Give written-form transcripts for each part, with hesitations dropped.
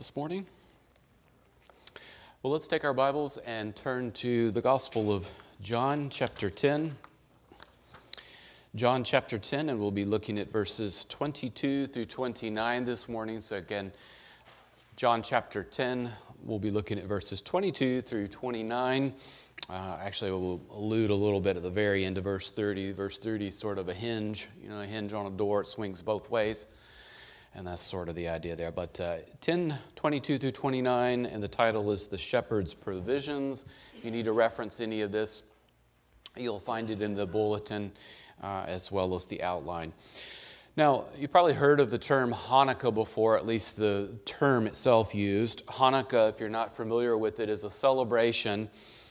this morning? Well, let's take our Bibles and turn to the Gospel of John chapter 10. John chapter 10, and we'll be looking at verses 22 through 29 this morning. So again, John chapter 10, we'll be looking at verses 22 through 29. Actually, we'll allude a little bit at the very end of verse 30. Verse 30 is sort of a hinge, a hinge on a door. It swings both ways. And that's sort of the idea there. But 10, 22 through 29, and the title is The Shepherd's Provisions. If you need to reference any of this, you'll find it in the bulletin as well as the outline. Now, you've probably heard of the term Hanukkah before, at least the term itself used. Hanukkah, if you're not familiar with it, is a celebration,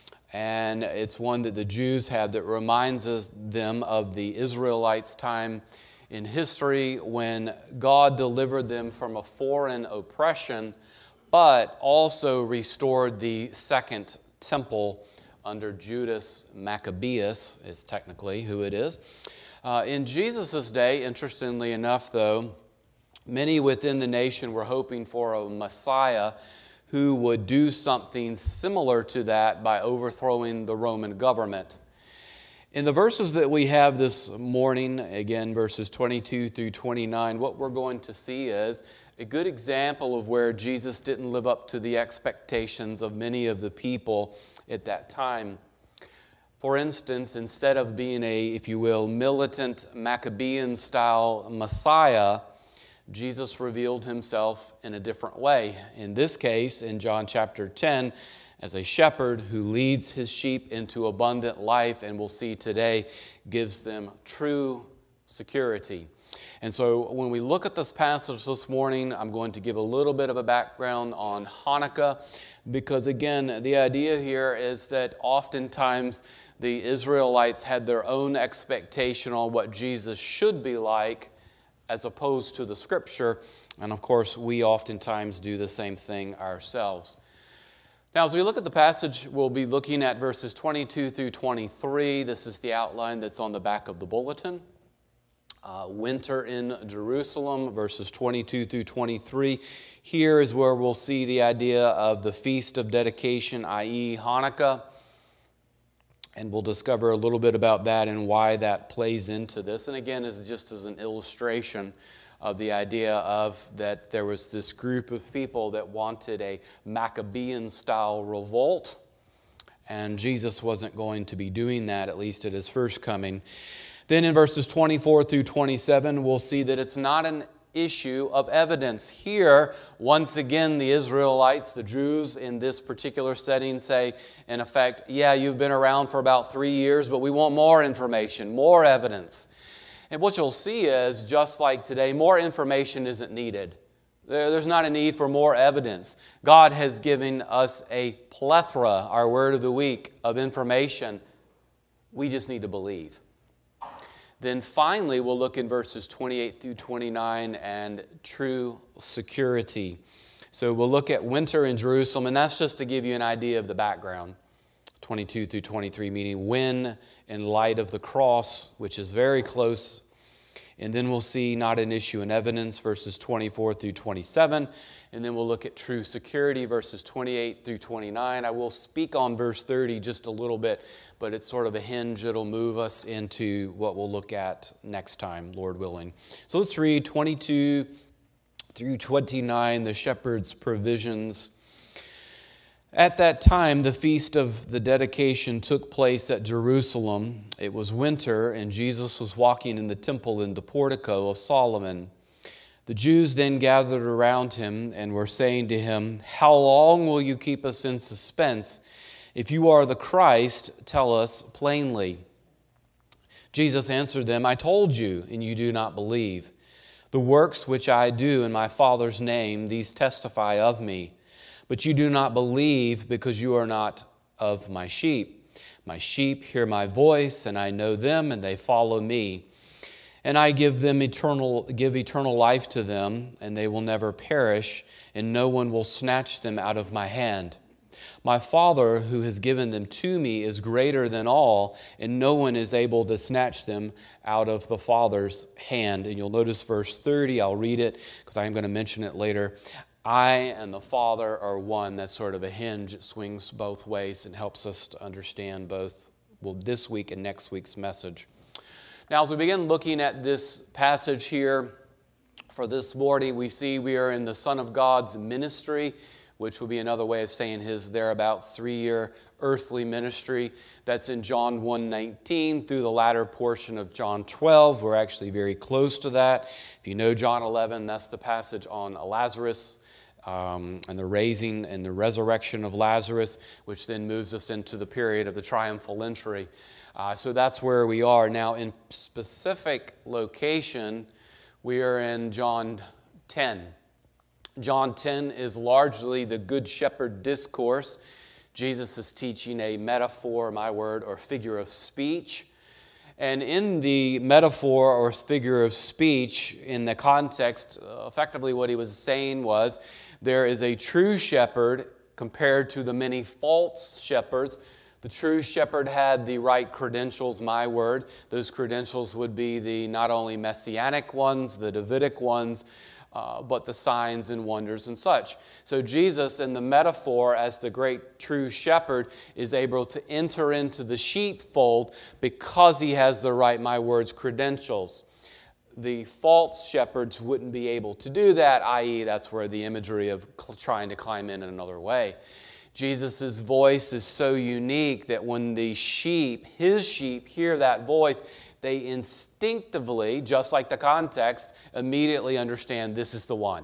and it's one that the Jews have that reminds them of the Israelites' time in history when God delivered them from a foreign oppression, but also restored the second temple under Judas Maccabeus, is technically who it is. In Jesus' day, interestingly enough though, many within the nation were hoping for a Messiah who would do something similar to that by overthrowing the Roman government. In the verses that we have this morning, again, verses 22 through 29, what we're going to see is a good example of where Jesus didn't live up to the expectations of many of the people at that time. For instance, instead of being a, if you will, militant Maccabean-style Messiah, Jesus revealed himself in a different way. In this case, in John chapter 10, as a shepherd who leads his sheep into abundant life, and we'll see today, gives them true security. And so when we look at this passage this morning, I'm going to give a little bit of a background on Hanukkah, because again, the idea here is that oftentimes the Israelites had their own expectation on what Jesus should be like as opposed to the Scripture, and of course we oftentimes do the same thing ourselves. Now, as we look at the passage, we'll be looking at verses 22 through 23. This is the outline that's on the back of the bulletin. Winter in Jerusalem, verses 22 through 23. Here is where we'll see the idea of the Feast of Dedication, i.e. Hanukkah. And we'll discover a little bit about that and why that plays into this. And again, is just as an illustration of the idea of that there was this group of people that wanted a Maccabean-style revolt, and Jesus wasn't going to be doing that, at least at his first coming. Then in verses 24 through 27, we'll see that it's not an issue of evidence. Here, once again, the Israelites, the Jews in this particular setting say, in effect, yeah, you've been around for about 3 years, but we want more information, more evidence. And what you'll see is, just like today, more information isn't needed. There's not a need for more evidence. God has given us a plethora, our word of the week, of information. We just need to believe. Then finally, we'll look in verses 28 through 29 and true security. So we'll look at winter in Jerusalem, and that's just to give you an idea of the background. 22 through 23, meaning when in light of the cross, which is very close. And then we'll see not an issue in evidence, verses 24 through 27. And then we'll look at true security, verses 28 through 29. I will speak on verse 30 just a little bit, but it's sort of a hinge. It'll move us into what we'll look at next time, Lord willing. So let's read 22 through 29, the shepherd's provisions. At that time, the Feast of the Dedication took place at Jerusalem. It was winter, and Jesus was walking in the temple in the portico of Solomon. The Jews then gathered around him and were saying to him, "How long will you keep us in suspense? If you are the Christ, tell us plainly." Jesus answered them, "I told you, and you do not believe. The works which I do in my Father's name, these testify of me. But you do not believe because you are not of my sheep. My sheep hear my voice, and I know them, and they follow me. And I give eternal life to them, and they will never perish, and no one will snatch them out of my hand. My Father, who has given them to me, is greater than all, and no one is able to snatch them out of the Father's hand." And you'll notice verse 30. I'll read it because I'm going to mention it later. I and the Father are one. That's sort of a hinge. It swings both ways and helps us to understand both, well, this week and next week's message. Now, as we begin looking at this passage here for this morning, we see we are in the Son of God's ministry, which would be another way of saying his thereabouts 3-year earthly ministry. That's in John 1:19 through the latter portion of John 12. We're actually very close to that. If you know John 11, that's the passage on Lazarus and the raising and the resurrection of Lazarus, which then moves us into the period of the triumphal entry. So that's where we are. Now, in specific location, we are in John 10. John 10 is largely the Good Shepherd discourse. Jesus is teaching a metaphor, my word, or figure of speech. And in the metaphor or figure of speech, in the context, effectively what he was saying was, there is a true shepherd compared to the many false shepherds. The true shepherd had the right credentials, my word. Those credentials would be the not only messianic ones, the Davidic ones, but the signs and wonders and such. So Jesus, in the metaphor as the great true shepherd, is able to enter into the sheepfold because he has the right, my words, credentials. The false shepherds wouldn't be able to do that, i.e., that's where the imagery of trying to climb in another way. Jesus' voice is so unique that when the sheep, his sheep, hear that voice, they instinctively, just like the context, immediately understand this is the one.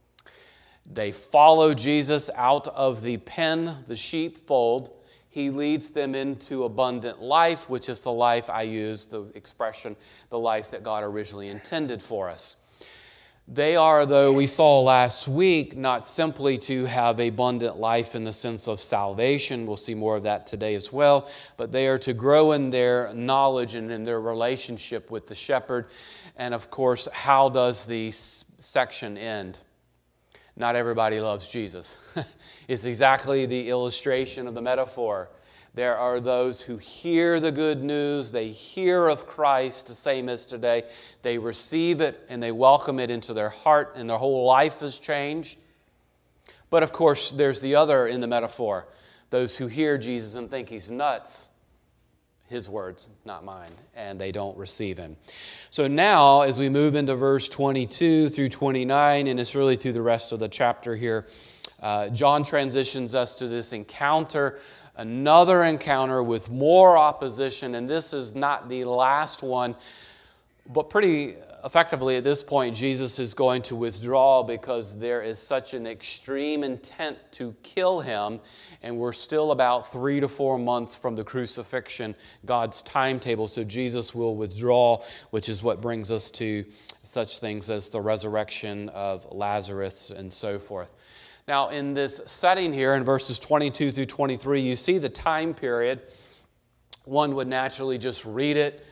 They follow Jesus out of the pen, the sheepfold. He leads them into abundant life, which is the life, I use the expression, the life that God originally intended for us. They are, though we saw last week, not simply to have abundant life in the sense of salvation. We'll see more of that today as well. But they are to grow in their knowledge and in their relationship with the shepherd. And of course, how does the section end? Not everybody loves Jesus. It's exactly the illustration of the metaphor. There are those who hear the good news, they hear of Christ, the same as today. They receive it and they welcome it into their heart and their whole life is changed. But of course, there's the other in the metaphor. Those who hear Jesus and think he's nuts. His words, not mine, and they don't receive him. So now, as we move into verse 22 through 29, and it's really through the rest of the chapter here, John transitions us to this encounter, another encounter with more opposition, and this is not the last one, but pretty effectively at this point, Jesus is going to withdraw because there is such an extreme intent to kill him, and we're still about 3 to 4 months from the crucifixion, God's timetable, so Jesus will withdraw, which is what brings us to such things as the resurrection of Lazarus and so forth. Now, in this setting here, in verses 22 through 23, you see the time period. One would naturally just read it,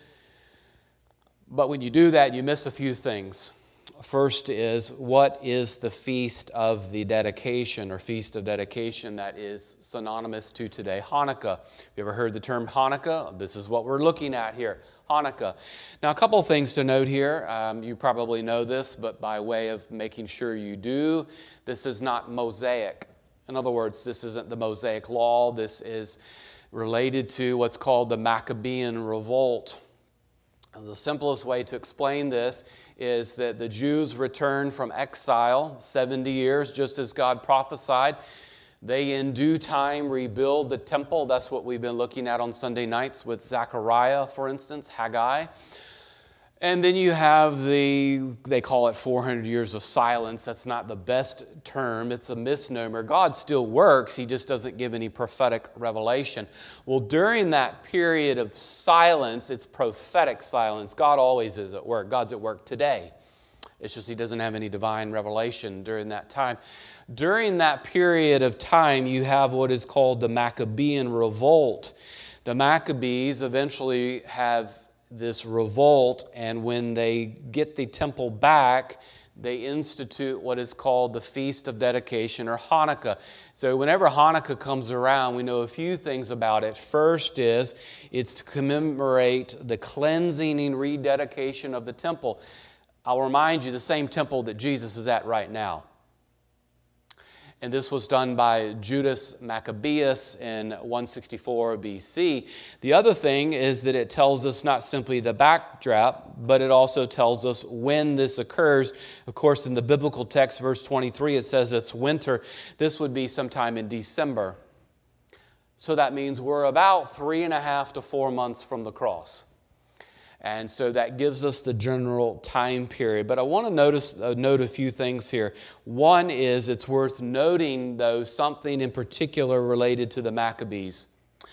but when you do that, you miss a few things. First is, what is the Feast of the Dedication, or Feast of Dedication that is synonymous to today, Hanukkah? Have you ever heard the term Hanukkah? This is what we're looking at here, Hanukkah. Now, a couple of things to note here. You probably know this, but by way of making sure you do, this is not Mosaic. In other words, this isn't the Mosaic law. This is related to what's called the Maccabean Revolt. The simplest way to explain this is that the Jews returned from exile 70 years, just as God prophesied. They in due time rebuild the temple. That's what we've been looking at on Sunday nights with Zechariah, for instance, Haggai. And then you have they call it 400 years of silence. That's not the best term. It's a misnomer. God still works. He just doesn't give any prophetic revelation. Well, during that period of silence, it's prophetic silence. God always is at work. God's at work today. It's just he doesn't have any divine revelation during that time. During that period of time, you have what is called the Maccabean Revolt. The Maccabees eventually have this revolt, and when they get the temple back, they institute what is called the Feast of Dedication, or Hanukkah. So whenever Hanukkah comes around, we know a few things about it. First is, it's to commemorate the cleansing and rededication of the temple. I'll remind you, the same temple that Jesus is at right now. And this was done by Judas Maccabeus in 164 BC. The other thing is that it tells us not simply the backdrop, but it also tells us when this occurs. Of course, in the biblical text, verse 23, it says it's winter. This would be sometime in December. So that means we're about 3.5 to 4 months from the cross. And so that gives us the general time period. But I want to note a few things here. One is it's worth noting, though, something in particular related to the Maccabees.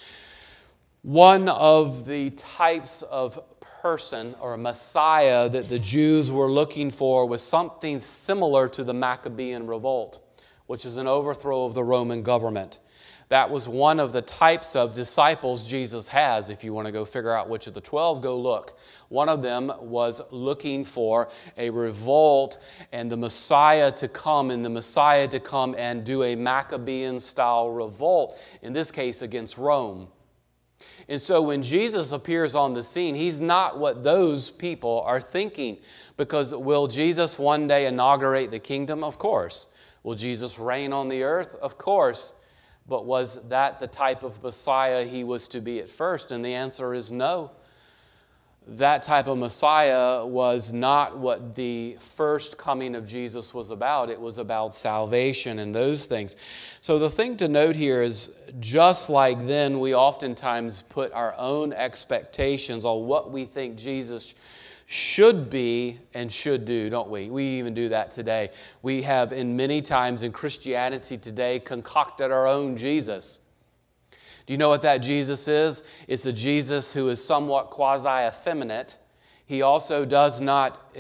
One of the types of person or Messiah that the Jews were looking for was something similar to the Maccabean revolt, which is an overthrow of the Roman government. That was one of the types of disciples Jesus has. If you want to go figure out which of the 12, go look. One of them was looking for a revolt and the Messiah to come, and do a Maccabean-style revolt, in this case against Rome. And so when Jesus appears on the scene, he's not what those people are thinking. Because will Jesus one day inaugurate the kingdom? Of course. Will Jesus reign on the earth? Of course. But was that the type of Messiah he was to be at first? And the answer is no. That type of Messiah was not what the first coming of Jesus was about. It was about salvation and those things. So the thing to note here is, just like then, we oftentimes put our own expectations on what we think Jesus should be and should do, don't we? We even do that today. We have, in many times in Christianity today, concocted our own Jesus. Do you know what that Jesus is? It's a Jesus who is somewhat quasi-effeminate. He also does not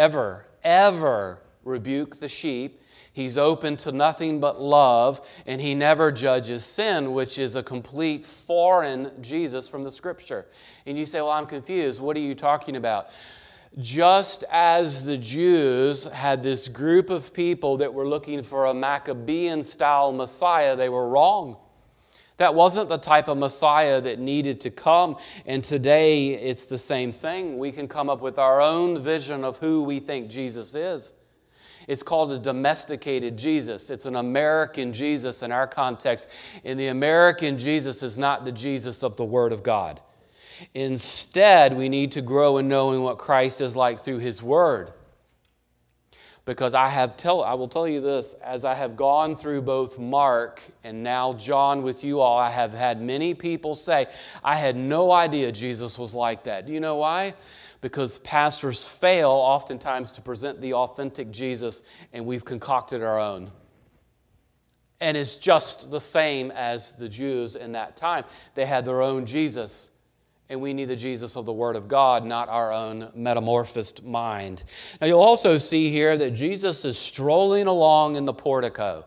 ever rebuke the sheep. He's open to nothing but love, and he never judges sin, which is a complete foreign Jesus from the Scripture. And you say, well, I'm confused. What are you talking about? Just as the Jews had this group of people that were looking for a Maccabean-style Messiah, they were wrong. That wasn't the type of Messiah that needed to come. And today, it's the same thing. We can come up with our own vision of who we think Jesus is. It's called a domesticated Jesus. It's an American Jesus in our context. And the American Jesus is not the Jesus of the Word of God. Instead, we need to grow in knowing what Christ is like through His Word. Because I will tell you this, as I have gone through both Mark and now John with you all, I have had many people say, I had no idea Jesus was like that. Do you know why? Because pastors fail oftentimes to present the authentic Jesus, and we've concocted our own. And it's just the same as the Jews in that time. They had their own Jesus. And we need the Jesus of the Word of God, not our own metamorphosed mind. Now you'll also see here that Jesus is strolling along in the portico.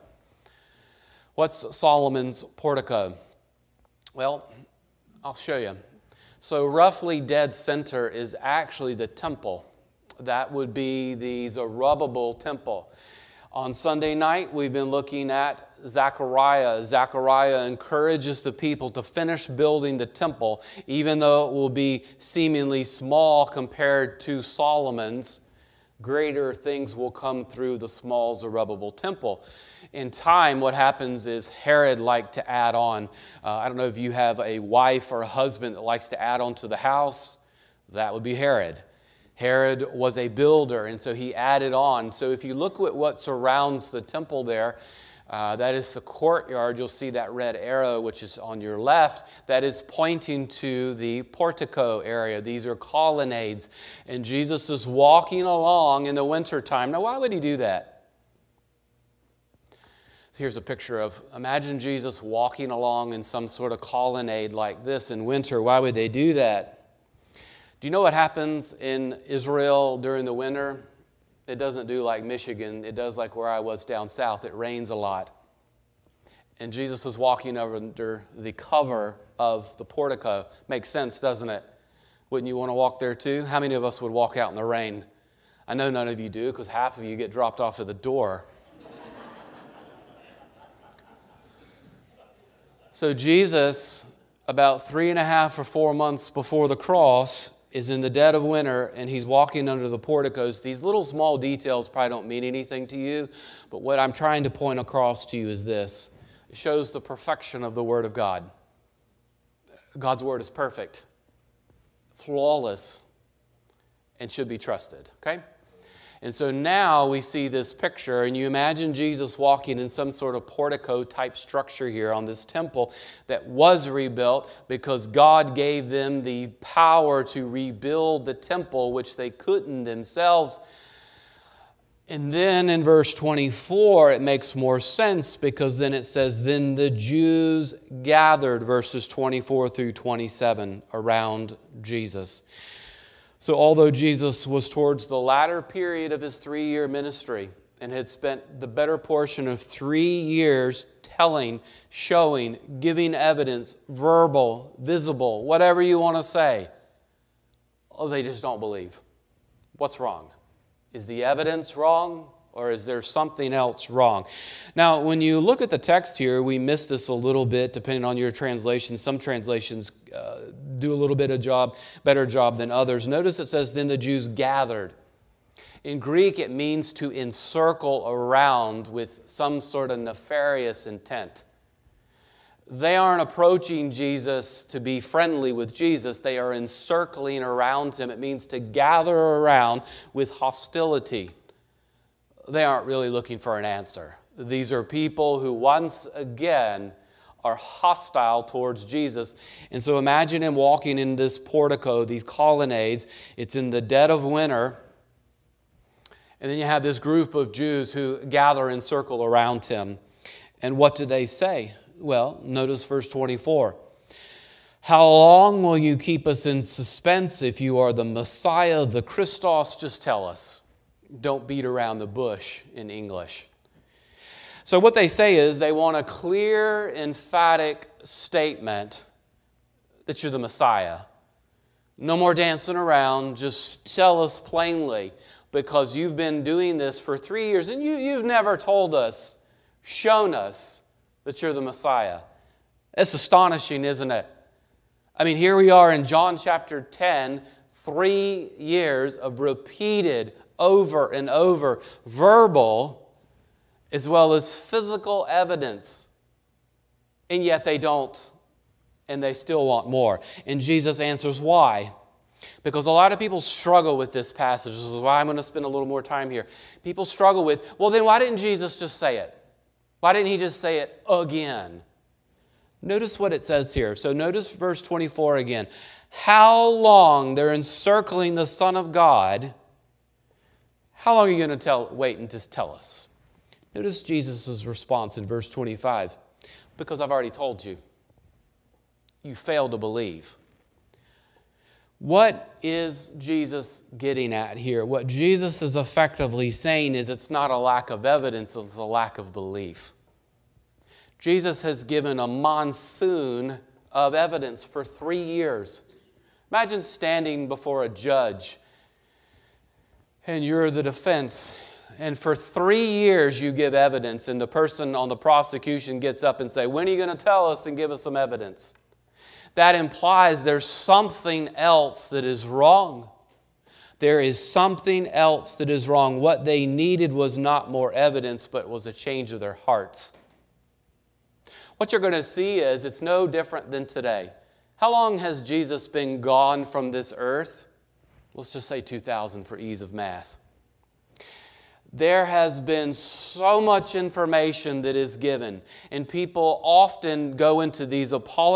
What's Solomon's portico? Well, I'll show you. So roughly dead center is actually the temple. That would be the Zerubbabel temple. On Sunday night, we've been looking at Zechariah. Zechariah encourages the people to finish building the temple, even though it will be seemingly small compared to Solomon's. Greater things will come through the small Zerubbabel temple. In time, what happens is Herod liked to add on. I don't know if you have a wife or a husband that likes to add on to the house. That would be Herod. Herod was a builder, and so he added on. So if you look at what surrounds the temple there, that is the courtyard. You'll see that red arrow, which is on your left. That is pointing to the portico area. These are colonnades. And Jesus is walking along in the wintertime. Now, why would he do that? So here's a picture of, imagine Jesus walking along in some sort of colonnade like this in winter. Why would they do that? Do you know what happens in Israel during the winter? It doesn't do like Michigan. It does like where I was down south. It rains a lot. And Jesus is walking under the cover of the portico. Makes sense, doesn't it? Wouldn't you want to walk there too? How many of us would walk out in the rain? I know none of you do, because half of you get dropped off at the door. So Jesus, about 3.5 or 4 months before the cross, is in the dead of winter and he's walking under the porticos. These little small details probably don't mean anything to you, but what I'm trying to point across to you is this. It shows the perfection of the Word of God. God's Word is perfect, flawless, and should be trusted, okay? And so now we see this picture, and you imagine Jesus walking in some sort of portico-type structure here on this temple that was rebuilt because God gave them the power to rebuild the temple, which they couldn't themselves. And then in verse 24, it makes more sense because then it says, then the Jews gathered, verses 24 through 27, around Jesus. So although Jesus was towards the latter period of his 3-year ministry and had spent the better portion of 3 years telling, showing, giving evidence, verbal, visible, whatever you want to say, they just don't believe. What's wrong? Is the evidence wrong, or is there something else wrong? Now, when you look at the text here, we miss this a little bit depending on your translation. Some translations do a little bit of better job than others. Notice it says, then the Jews gathered. In Greek, it means to encircle around with some sort of nefarious intent. They aren't approaching Jesus to be friendly with Jesus. They are encircling around him. It means to gather around with hostility. They aren't really looking for an answer. These are people who once again are hostile towards Jesus. And so imagine him walking in this portico, these colonnades. It's in the dead of winter. And then you have this group of Jews who gather and circle around him. And what do they say? Well, notice verse 24. How long will you keep us in suspense? If you are the Messiah, the Christos, just tell us. Don't beat around the bush in English. So what they say is they want a clear, emphatic statement that you're the Messiah. No more dancing around. Just tell us plainly, because you've been doing this for 3 years and you've never told us, shown us that you're the Messiah. It's astonishing, isn't it? I mean, here we are in John chapter 10, 3 years of repeated, over and over, verbal as well as physical evidence. And yet they don't, and they still want more. And Jesus answers why. Because a lot of people struggle with this passage. This is why I'm going to spend a little more time here. People struggle with, well, then why didn't Jesus just say it? Why didn't he just say it again? Notice what it says here. So notice verse 24 again. How long they're encircling the Son of God. How long are you going to wait and just tell us? Notice Jesus' response in verse 25. Because I've already told you. You failed to believe. What is Jesus getting at here? What Jesus is effectively saying is it's not a lack of evidence, it's a lack of belief. Jesus has given a monsoon of evidence for 3 years. Imagine standing before a judge and you're the defense, and for 3 years you give evidence, and the person on the prosecution gets up and says, when are you going to tell us and give us some evidence? That implies there's something else that is wrong. There is something else that is wrong. What they needed was not more evidence, but was a change of their hearts. What you're going to see is it's no different than today. How long has Jesus been gone from this earth? Let's just say 2,000 for ease of math. There has been so much information that is given, and people often go into these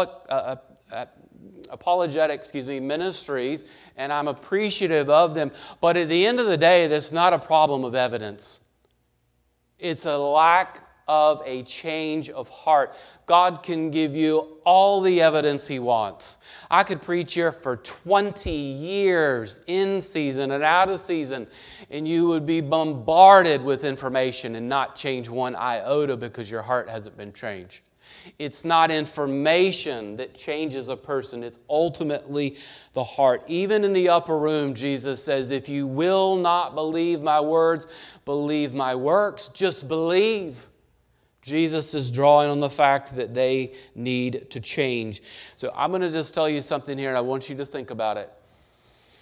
apologetic ministries, and I'm appreciative of them. But at the end of the day, that's not a problem of evidence. It's a lack of a change of heart. God can give you all the evidence He wants. I could preach here for 20 years, in season and out of season, and you would be bombarded with information and not change one iota because your heart hasn't been changed. It's not information that changes a person. It's ultimately the heart. Even in the upper room, Jesus says, if you will not believe my words, believe my works. Just believe. Jesus is drawing on the fact that they need to change. So I'm going to just tell you something here, and I want you to think about it.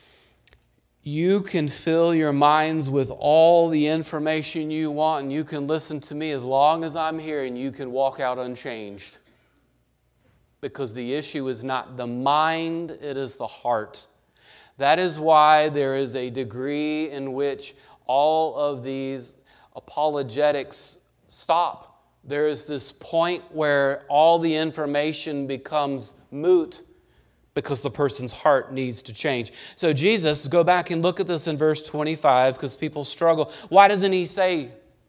You can fill your minds with all the information you want, and you can listen to me as long as I'm here, and you can walk out unchanged. Because the issue is not the mind, it is the heart. That is why there is a degree in which all of these apologetics stop. There is this point where all the information becomes moot because the person's heart needs to change. So Jesus, go back and look at this in verse 25 because people struggle. Why doesn't he say,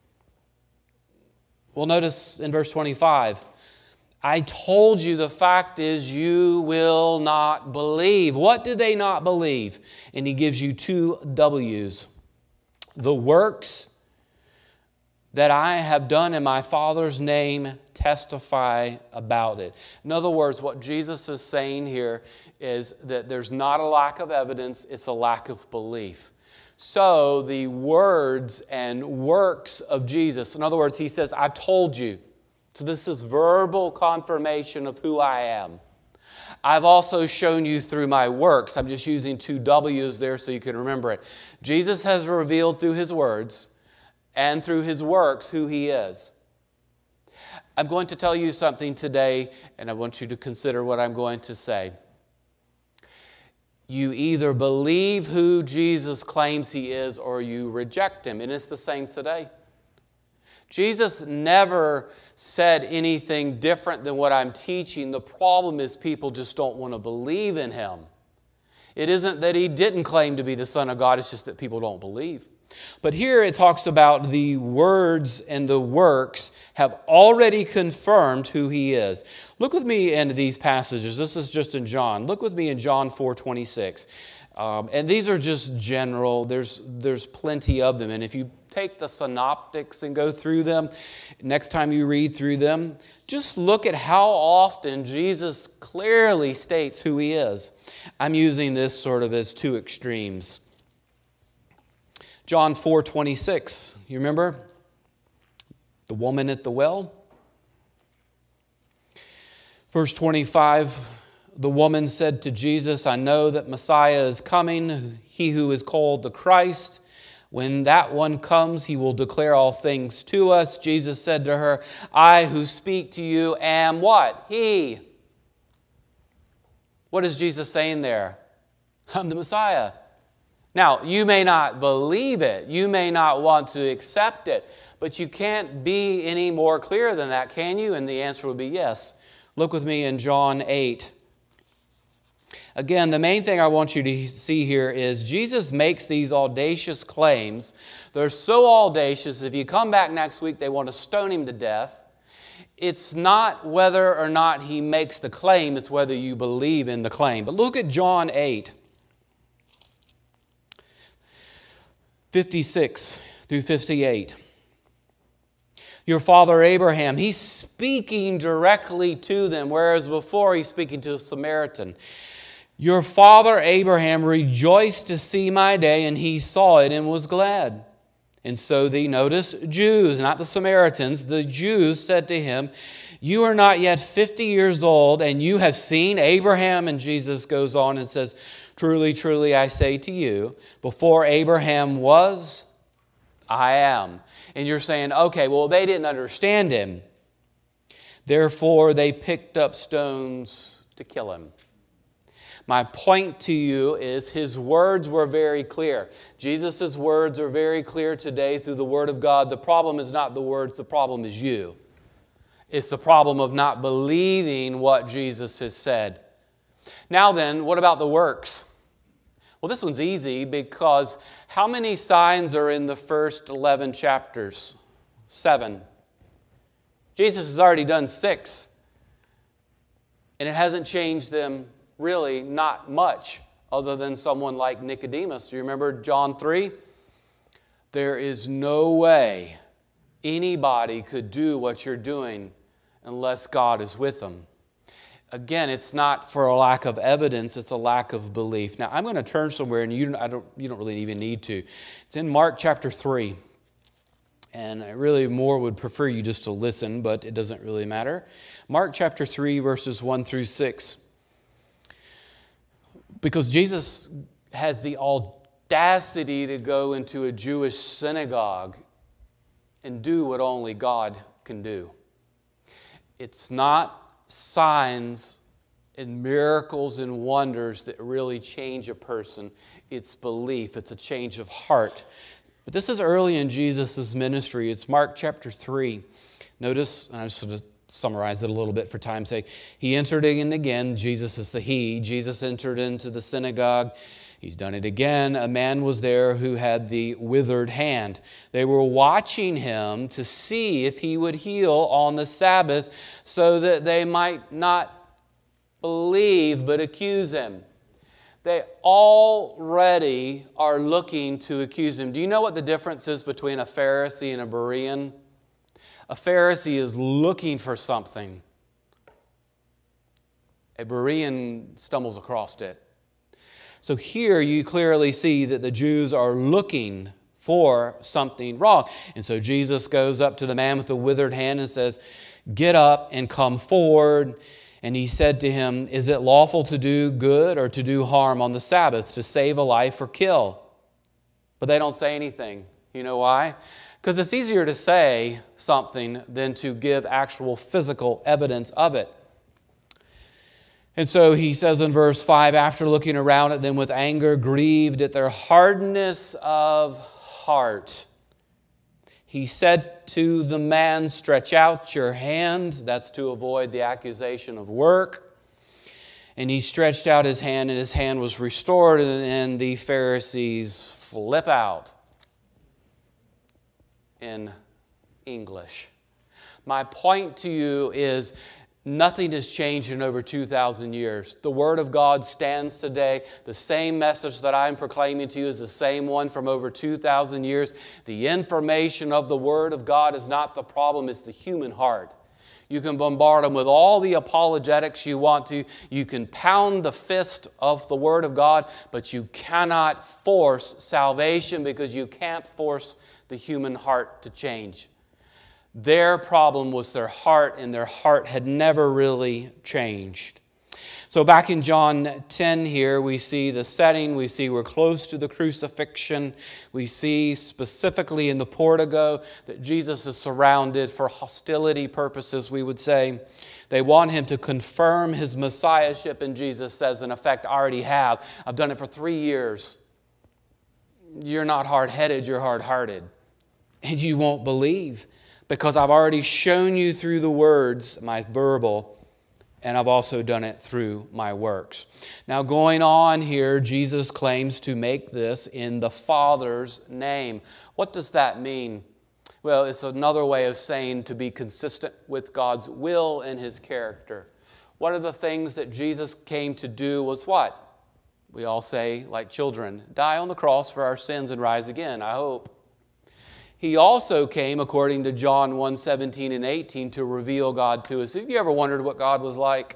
well, notice in verse 25, I told you the fact is you will not believe. What did they not believe? And he gives you two W's. The works that I have done in my Father's name testify about it. In other words, what Jesus is saying here is that there's not a lack of evidence, it's a lack of belief. So the words and works of Jesus, in other words, he says, I've told you. So this is verbal confirmation of who I am. I've also shown you through my works. I'm just using two W's there so you can remember it. Jesus has revealed through his words and through his works who he is. I'm going to tell you something today, and I want you to consider what I'm going to say. You either believe who Jesus claims he is or you reject him, and it's the same today. Jesus never said anything different than what I'm teaching. The problem is people just don't want to believe in him. It isn't that he didn't claim to be the Son of God, it's just that people don't believe. But here it talks about the words and the works have already confirmed who he is. Look with me into these passages. This is just in John. Look with me in John 4:26. And these are just general. There's plenty of them. And if you take the synoptics and go through them, next time you read through them, just look at how often Jesus clearly states who he is. I'm using this sort of as two extremes. John 4:26, you remember? The woman at the well. Verse 25, the woman said to Jesus, I know that Messiah is coming, he who is called the Christ. When that one comes, he will declare all things to us. Jesus said to her, I who speak to you am what? He. What is Jesus saying there? I'm the Messiah. Now, you may not believe it. You may not want to accept it. But you can't be any more clear than that, can you? And the answer would be yes. Look with me in John 8. Again, the main thing I want you to see here is Jesus makes these audacious claims. They're so audacious, if you come back next week, they want to stone him to death. It's not whether or not he makes the claim, it's whether you believe in the claim. But look at John 8. 56 through 58. Your father Abraham, he's speaking directly to them, whereas before he's speaking to a Samaritan. Your father Abraham rejoiced to see my day, and he saw it and was glad. And so the, notice, Jews, not the Samaritans, the Jews said to him, you are not yet 50 years old, and you have seen Abraham. And Jesus goes on and says, truly, truly, I say to you, before Abraham was, I am. And you're saying, okay, well, they didn't understand him. Therefore, they picked up stones to kill him. My point to you is his words were very clear. Jesus' words are very clear today through the Word of God. The problem is not the words, the problem is you. It's the problem of not believing what Jesus has said. Now then, what about the works? Well, this one's easy because how many signs are in the first 11 chapters? 7. Jesus has already done 6. And it hasn't changed them really not much other than someone like Nicodemus. You remember John 3? There is no way anybody could do what you're doing unless God is with them. Again, it's not for a lack of evidence, it's a lack of belief. Now, I'm going to turn somewhere, and you don't really even need to. It's in Mark chapter 3. And I really more would prefer you just to listen, but it doesn't really matter. Mark chapter 3, verses 1 through 6. Because Jesus has the audacity to go into a Jewish synagogue and do what only God can do. It's not signs and miracles and wonders that really change a person. It's belief. It's a change of heart. But this is early in Jesus' ministry. It's Mark chapter 3. Notice, and I'm just going to summarize it a little bit for time's sake. He entered in again. Jesus is the he. Jesus entered into the synagogue. He's done it again. A man was there who had the withered hand. They were watching him to see if he would heal on the Sabbath so that they might not believe but accuse him. They already are looking to accuse him. Do you know what the difference is between a Pharisee and a Berean? A Pharisee is looking for something. A Berean stumbles across it. So here you clearly see that the Jews are looking for something wrong. And so Jesus goes up to the man with the withered hand and says, "Get up and come forward." And he said to him, "Is it lawful to do good or to do harm on the Sabbath, to save a life or kill?" But they don't say anything. You know why? Because it's easier to say something than to give actual physical evidence of it. And so he says in verse 5, after looking around at them with anger, grieved at their hardness of heart, he said to the man, "Stretch out your hand." That's to avoid the accusation of work. And he stretched out his hand, and his hand was restored, and the Pharisees flip out in English. My point to you is, nothing has changed in over 2,000 years. The Word of God stands today. The same message that I'm proclaiming to you is the same one from over 2,000 years. The information of the Word of God is not the problem, it's the human heart. You can bombard them with all the apologetics you want to. You can pound the fist of the Word of God, but you cannot force salvation because you can't force the human heart to change. Their problem was their heart, and their heart had never really changed. So back in John 10 here, we see the setting. We see we're close to the crucifixion. We see specifically in the portico that Jesus is surrounded for hostility purposes, we would say. They want him to confirm his messiahship, and Jesus says, in effect, I already have. I've done it for 3 years. You're not hard-headed, you're hard-hearted. And you won't believe, because I've already shown you through the words, my verbal, and I've also done it through my works. Now going on here, Jesus claims to make this in the Father's name. What does that mean? Well, it's another way of saying to be consistent with God's will and His character. One of the things that Jesus came to do was what? We all say, like children, die on the cross for our sins and rise again, I hope. He also came, according to John 1:17 and 18, to reveal God to us. Have you ever wondered what God was like?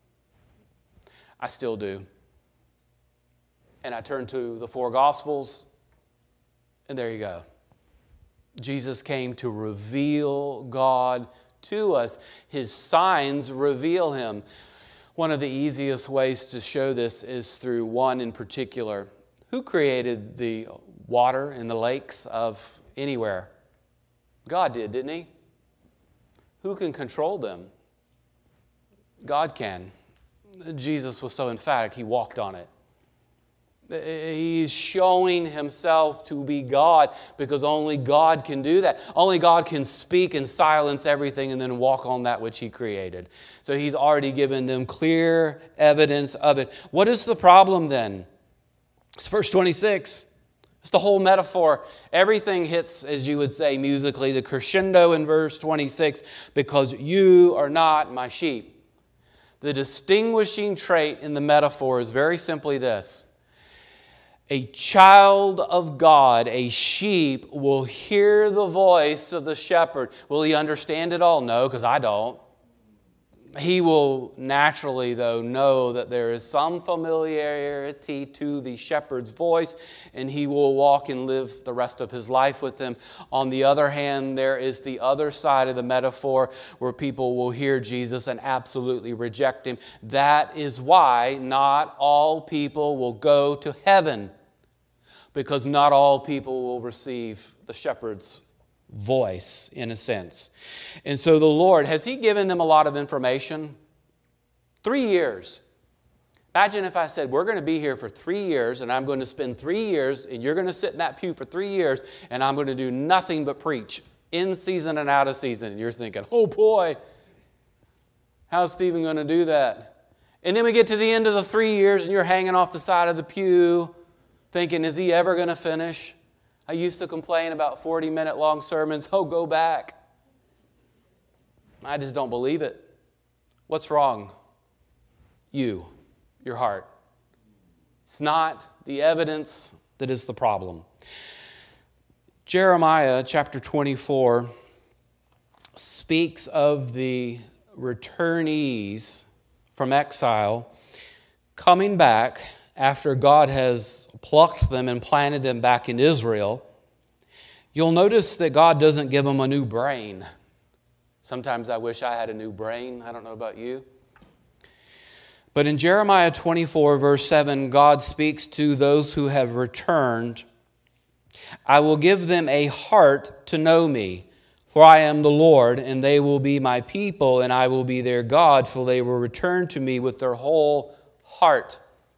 I still do. And I turn to the 4 Gospels, and there you go. Jesus came to reveal God to us. His signs reveal Him. One of the easiest ways to show this is through one in particular. Who created the water in the lakes of anywhere? God did, didn't He? Who can control them? God can. Jesus was so emphatic, He walked on it. He's showing Himself to be God because only God can do that. Only God can speak and silence everything and then walk on that which He created. So He's already given them clear evidence of it. What is the problem then? It's verse 26. It's the whole metaphor. Everything hits, as you would say musically, the crescendo in verse 26, because you are not my sheep. The distinguishing trait in the metaphor is very simply this. A child of God, a sheep, will hear the voice of the shepherd. Will he understand it all? No, because I don't. He will naturally, though, know that there is some familiarity to the shepherd's voice, and he will walk and live the rest of his life with them. On the other hand, there is the other side of the metaphor where people will hear Jesus and absolutely reject Him. That is why not all people will go to heaven. because not all people will receive the shepherd's voice, in a sense. And so the Lord, has He given them a lot of information? 3 years. Imagine if I said, we're going to be here for 3 years, and I'm going to spend 3 years, and you're going to sit in that pew for 3 years, and I'm going to do nothing but preach, in season and out of season. And you're thinking, oh boy, how's Stephen going to do that? And then we get to the end of the 3 years, and you're hanging off the side of the pew, thinking, is he ever going to finish? I used to complain about 40-minute long sermons. Oh, go back. I just don't believe it. What's wrong? You, your heart. It's not the evidence that is the problem. Jeremiah chapter 24 speaks of the returnees from exile coming back after God has plucked them and planted them back in Israel. You'll notice that God doesn't give them a new brain. Sometimes I wish I had a new brain. I don't know about you. But in Jeremiah 24, verse 7, God speaks to those who have returned. I will give them a heart to know me, for I am the Lord, and they will be my people, and I will be their God, for they will return to me with their whole heart.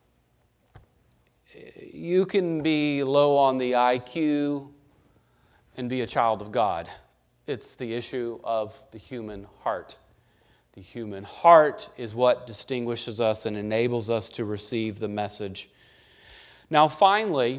You can be low on the IQ and be a child of God. It's the issue of the human heart. The human heart is what distinguishes us and enables us to receive the message. Now, finally,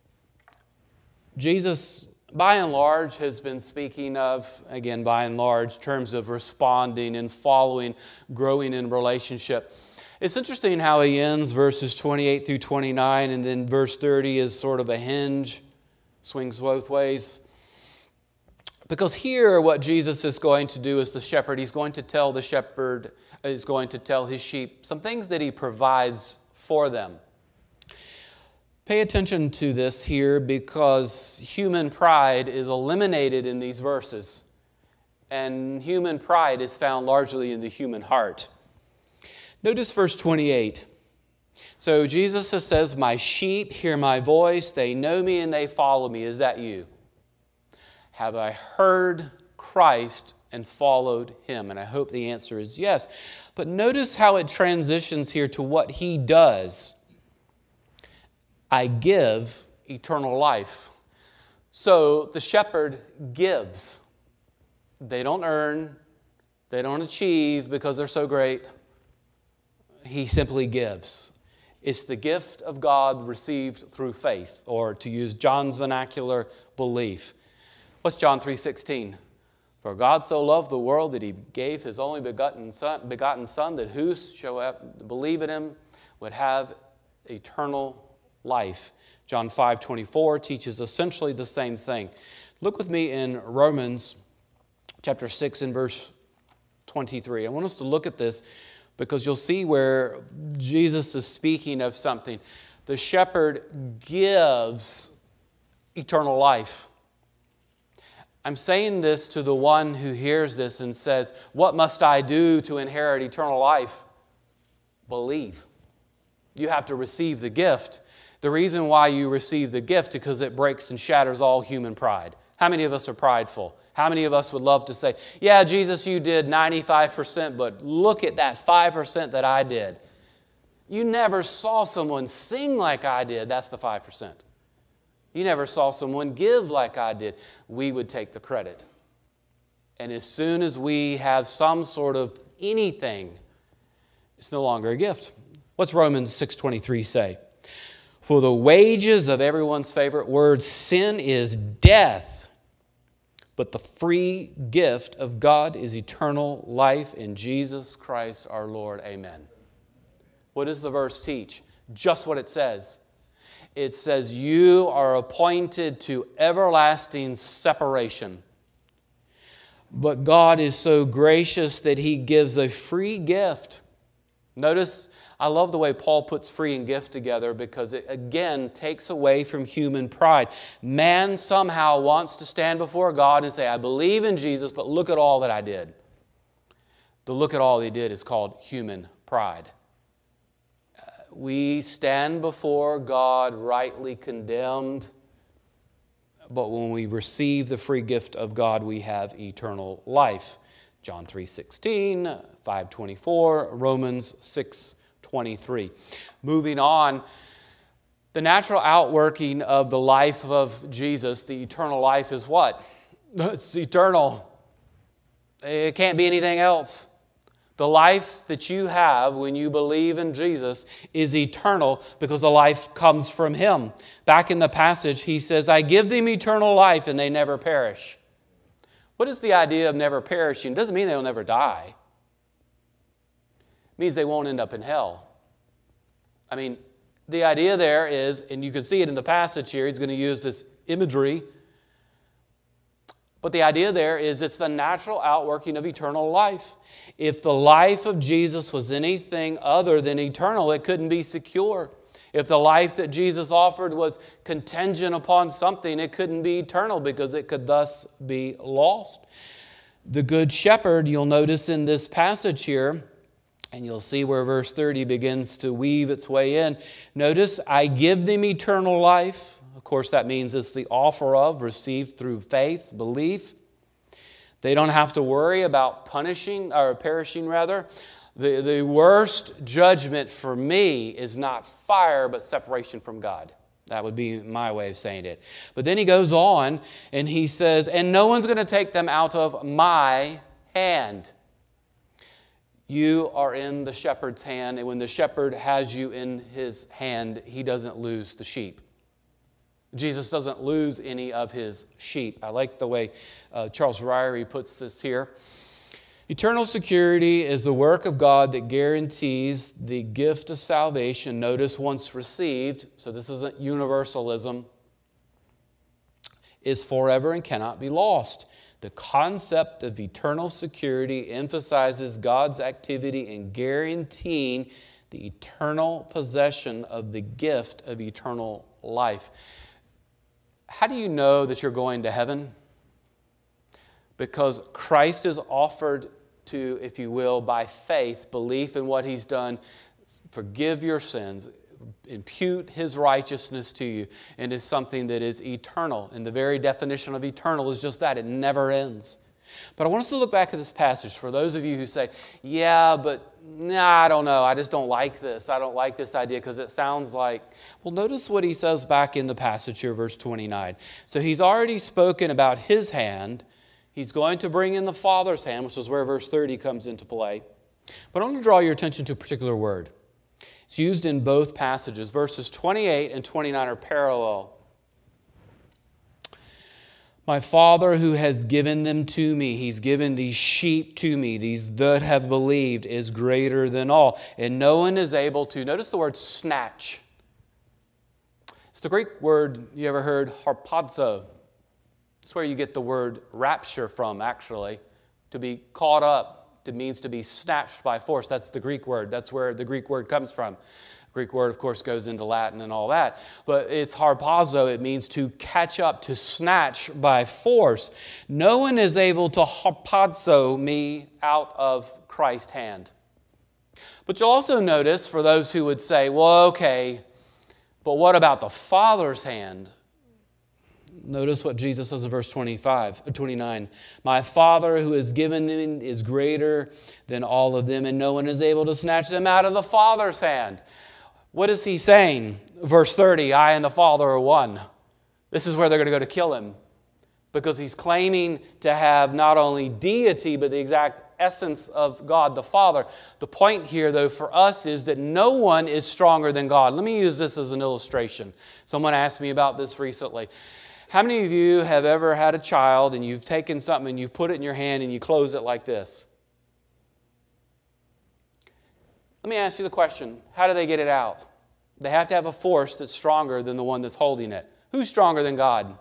Jesus, by and large, has been speaking of, again, by and large, terms of responding and following, growing in relationship. It's interesting how he ends verses 28 through 29, and then verse 30 is sort of a hinge, swings both ways. Because here what Jesus is going to do as the shepherd, he's going to tell the shepherd, he's going to tell his sheep some things that he provides for them. Pay attention to this here, because human pride is eliminated in these verses. And human pride is found largely in the human heart. Notice verse 28. So Jesus says, my sheep hear my voice, they know me and they follow me. Is that you? Have I heard Christ and followed Him? And I hope the answer is yes. But notice how it transitions here to what He does. I give eternal life. So the shepherd gives. They don't earn, they don't achieve because they're so great. He simply gives. It's the gift of God received through faith, or to use John's vernacular, belief. What's John 3:16? For God so loved the world that He gave His only begotten Son, that whoso believe in Him would have eternal life. John 5:24 teaches essentially the same thing. Look with me in Romans chapter 6 and verse 23. I want us to look at this because you'll see where Jesus is speaking of something. The shepherd gives eternal life. I'm saying this to the one who hears this and says, what must I do to inherit eternal life? Believe. You have to receive the gift. The reason why you receive the gift is because it breaks and shatters all human pride. How many of us are prideful? How many of us would love to say, yeah, Jesus, you did 95%, but look at that 5% that I did. You never saw someone sing like I did. That's the 5%. You never saw someone give like I did. We would take the credit. And as soon as we have some sort of anything, it's no longer a gift. What's Romans 6:23 say? For the wages of everyone's favorite word, sin is death. But the free gift of God is eternal life in Jesus Christ our Lord. Amen. What does the verse teach? Just what it says. It says, you are appointed to everlasting separation. But God is so gracious that He gives a free gift. Notice, I love the way Paul puts free and gift together because it, again, takes away from human pride. Man somehow wants to stand before God and say, I believe in Jesus, but look at all that I did. The look at all He did is called human pride. we stand before God rightly condemned, but when we receive the free gift of God, we have eternal life. John 3:16, 5:24, Romans 6:23. Moving on, the natural outworking of the life of Jesus, the eternal life, is what? It's eternal. It can't be anything else. The life that you have when you believe in Jesus is eternal because the life comes from Him. Back in the passage, He says, I give them eternal life and they never perish. What is the idea of never perishing? It doesn't mean they'll never die. It means they won't end up in hell. I mean, the idea there is, and you can see it in the passage here, he's going to use this imagery, but the idea there is it's the natural outworking of eternal life. If the life of Jesus was anything other than eternal, it couldn't be secure. If the life that Jesus offered was contingent upon something, it couldn't be eternal because it could thus be lost. The Good Shepherd, you'll notice in this passage here, and you'll see where verse 30 begins to weave its way in. Notice, I give them eternal life. Of course, that means it's the offer of, received through faith, belief. They don't have to worry about perishing. The worst judgment for me is not fire, but separation from God. That would be my way of saying it. But then he goes on and he says, and no one's going to take them out of my hand. You are in the shepherd's hand, and when the shepherd has you in his hand, he doesn't lose the sheep. Jesus doesn't lose any of his sheep. I like the way Charles Ryrie puts this here. Eternal security is the work of God that guarantees the gift of salvation, notice once received, so this isn't universalism, is forever and cannot be lost. The concept of eternal security emphasizes God's activity in guaranteeing the eternal possession of the gift of eternal life. How do you know that you're going to heaven? Because Christ is offered to, if you will, by faith, belief in what He's done, forgive your sins, impute His righteousness to you, and is something that is eternal. And the very definition of eternal is just that. It never ends. But I want us to look back at this passage for those of you who say, yeah, but I don't know. I just don't like this. I don't like this idea because it sounds like... Well, notice what he says back in the passage here, verse 29. So he's already spoken about his hand. He's going to bring in the Father's hand, which is where verse 30 comes into play. But I want to draw your attention to a particular word. It's used in both passages. Verses 28 and 29 are parallel. My Father who has given them to me, He's given these sheep to me, these that have believed, is greater than all. And no one is able to, notice the word snatch. It's the Greek word, you ever heard, harpazo. It's where you get the word rapture from, actually. To be caught up, it means to be snatched by force. That's the Greek word. That's where the Greek word comes from. Greek word, of course, goes into Latin and all that. But it's harpazo. It means to catch up, to snatch by force. No one is able to harpazo me out of Christ's hand. But you'll also notice, for those who would say, well, okay, but what about the Father's hand? Notice what Jesus says in verse 29. My Father who has given them is greater than all of them, and no one is able to snatch them out of the Father's hand. What is he saying? Verse 30, I and the Father are one. This is where they're going to go to kill him. Because he's claiming to have not only deity, but the exact essence of God the Father. The point here, though, for us is that no one is stronger than God. Let me use this as an illustration. Someone asked me about this recently. How many of you have ever had a child and you've taken something and you've put it in your hand and you close it like this? Let me ask you the question, how do they get it out? They have to have a force that's stronger than the one that's holding it. Who's stronger than God?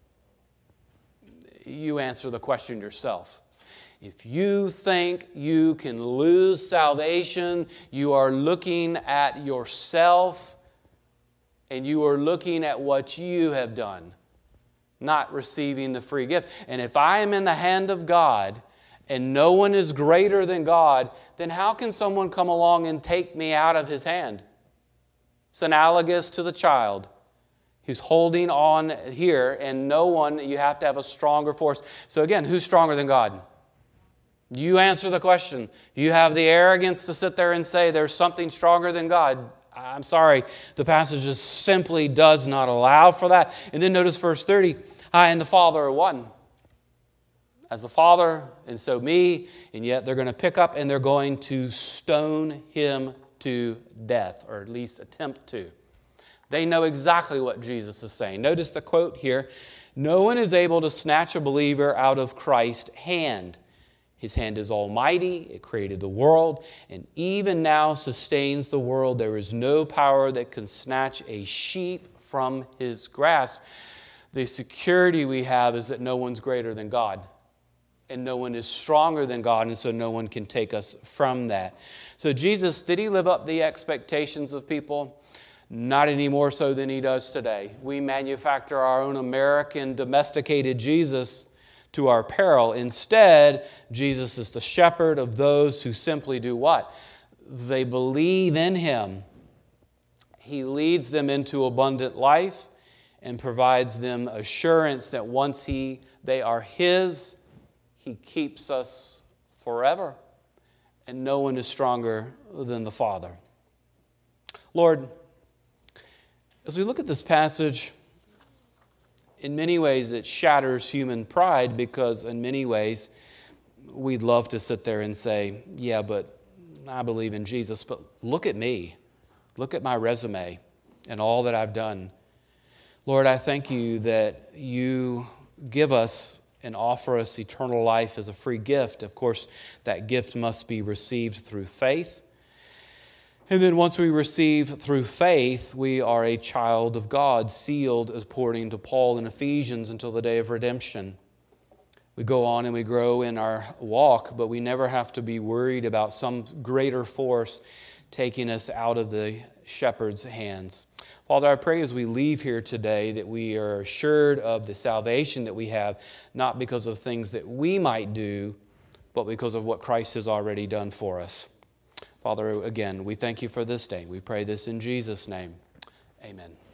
You answer the question yourself. If you think you can lose salvation, you are looking at yourself and you are looking at what you have done, not receiving the free gift. And if I am in the hand of God, and no one is greater than God, then how can someone come along and take me out of His hand? It's analogous to the child who's holding on here, and no one, you have to have a stronger force. So again, who's stronger than God? You answer the question. If you have the arrogance to sit there and say there's something stronger than God, I'm sorry, the passage just simply does not allow for that. And then notice verse 30, I and the Father are one. As the Father, and so me, and yet they're going to pick up and they're going to stone him to death, or at least attempt to. They know exactly what Jesus is saying. Notice the quote here, no one is able to snatch a believer out of Christ's hand. His hand is almighty, it created the world, and even now sustains the world. There is no power that can snatch a sheep from his grasp. The security we have is that no one's greater than God, and no one is stronger than God, and so no one can take us from that. So Jesus, did he live up the expectations of people? Not any more so than he does today. We manufacture our own American domesticated Jesus to our peril. Instead, Jesus is the shepherd of those who simply do what? They believe in him. He leads them into abundant life and provides them assurance that once they are his, he keeps us forever. And no one is stronger than the Father. Lord, as we look at this passage, in many ways it shatters human pride, because in many ways we'd love to sit there and say, yeah, but I believe in Jesus, but look at me. Look at my resume and all that I've done. Lord, I thank you that you give us and offer us eternal life as a free gift. Of course, that gift must be received through faith. And then once we receive through faith, we are a child of God, sealed, according to Paul in Ephesians, until the day of redemption. We go on and we grow in our walk, but we never have to be worried about some greater force taking us out of the shepherd's hands. Father, I pray as we leave here today that we are assured of the salvation that we have, not because of things that we might do, but because of what Christ has already done for us. Father, again, we thank you for this day. We pray this in Jesus' name. Amen.